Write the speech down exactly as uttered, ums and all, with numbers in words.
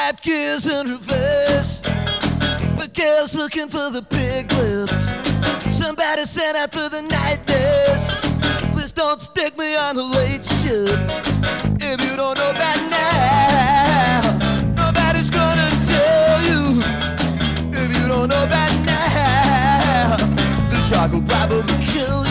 Five gears in reverse. For girls looking for the big lift. Somebody sent out for the night nurse. Please don't stick me on a late shift. If you don't know by now, nobody's gonna tell you. If you don't know by now, the shark will probably kill you.